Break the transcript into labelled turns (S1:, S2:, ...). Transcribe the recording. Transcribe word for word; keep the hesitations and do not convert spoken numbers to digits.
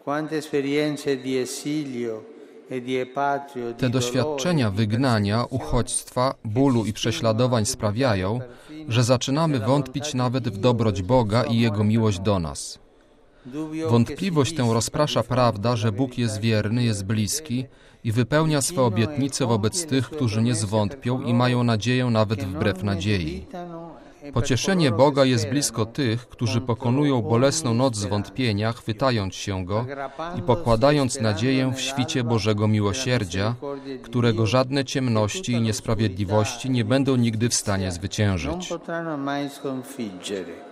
S1: Te doświadczenia wygnania, uchodźstwa, bólu i prześladowań sprawiają, że zaczynamy wątpić nawet w dobroć Boga i Jego miłość do nas. Wątpliwość tę rozprasza prawda, że Bóg jest wierny, jest bliski i wypełnia swe obietnice wobec tych, którzy nie zwątpią i mają nadzieję nawet wbrew nadziei. Pocieszenie Boga jest blisko tych, którzy pokonują bolesną noc zwątpienia, chwytając się Go i pokładając nadzieję w świcie Bożego miłosierdzia, którego żadne ciemności i niesprawiedliwości nie będą nigdy w stanie zwyciężyć.